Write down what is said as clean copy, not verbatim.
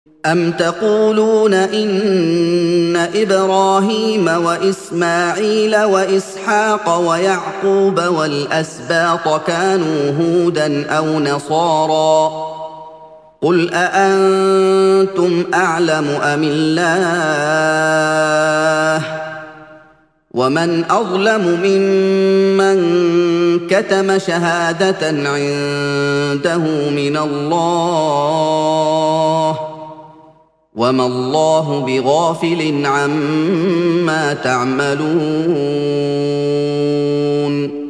أَمْ تَقُولُونَ إِنَّ إِبْرَاهِيمَ وَإِسْمَاعِيلَ وَإِسْحَاقَ وَيَعْقُوبَ وَالْأَسْبَاطَ كَانُوا هُودًا أَوْ نَصَارَىٰ ۗ قُلْ أَأَنتُمْ أَعْلَمُ أَمِ اللَّهُ ۗ وَمَنْ أَظْلَمُ مِمَّن كَتَمَ شَهَادَةً عِندَهُ مِنَ اللَّهِ ۗ وَمَا اللَّهُ بِغَافِلٍ عَمَّا تَعْمَلُونَ